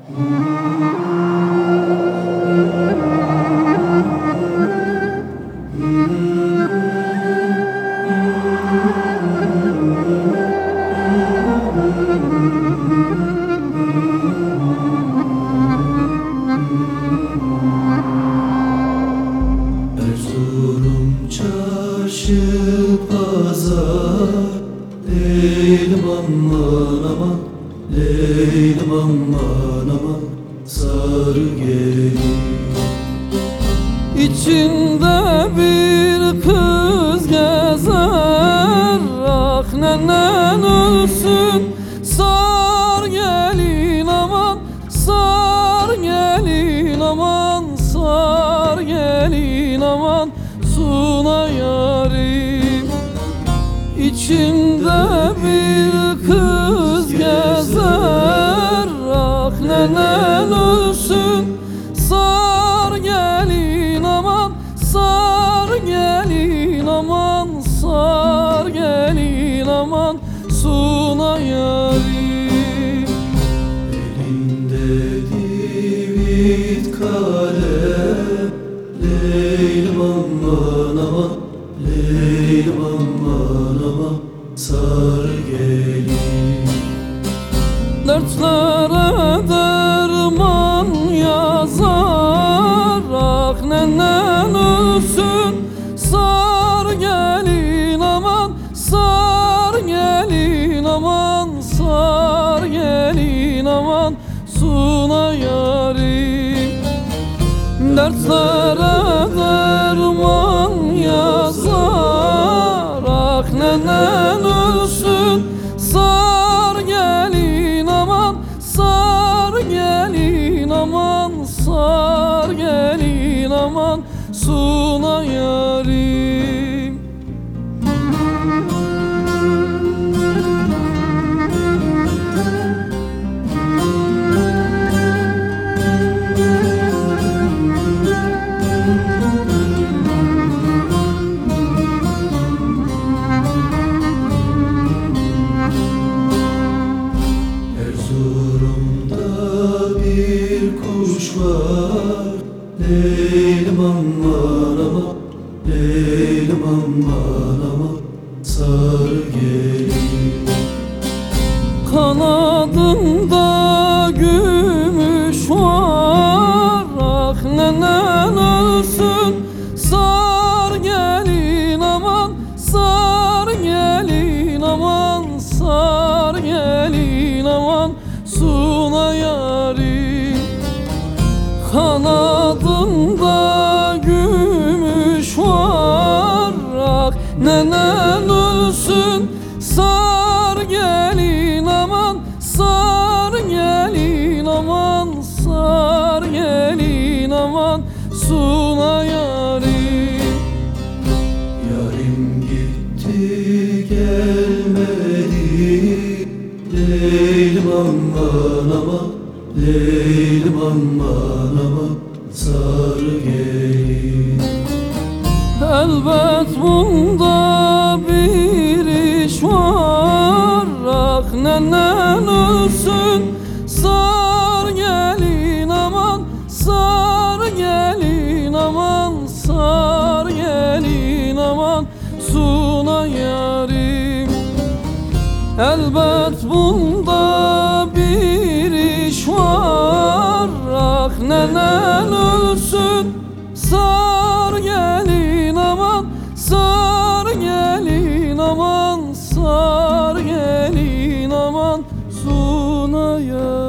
Erzurum çarşı pazar, Leylim aman aman, Leylim aman aman, sarı gelin. İçinde bir kız gezer, ah nenen ölsün. Sar gelin aman, sar gelin aman, sar gelin aman, suna yarim. İçimde bir kız gezer, ah nenen ölsün. Sar gelin aman, sar gelin aman, sar gelin aman, suna yarim. Elinde divit kalem, Leylim aman aman, Leylim aman aman, sarı gelin. Dertlere derman yazar, ah nenen ölsün. Sar gelin aman, sar gelin aman, sar gelin aman, suna yarim. Dertlere derman yazar, ah nenen ölsün. Sar gelin aman, sar gelin aman, sar gelin aman, suna yarim. Erzurum'da bir kuş var, Leylim aman aman, Leylim aman aman, sarı gelin. Kanadında gümüş var, ah nenen ölsün. Sar gelin aman, sar gelin aman, sar gelin aman, suna yarim. Kanadında gümüş var, ah nenen ölsün. Sar gelin aman, sar gelin aman, sar gelin aman, suna yarim. Yarim gitti gelmedi, Leylim aman aman, Leylim aman aman, sarı gelin. Elbet bunda bir iş var, ah nenen ölsün. Sar gelin aman, sar gelin aman, sar gelin aman, suna yarim. Elbet bunda bir iş var, ah nenen ölsün. Sar gelin aman, sar gelin aman, sar gelin aman, suna yarim.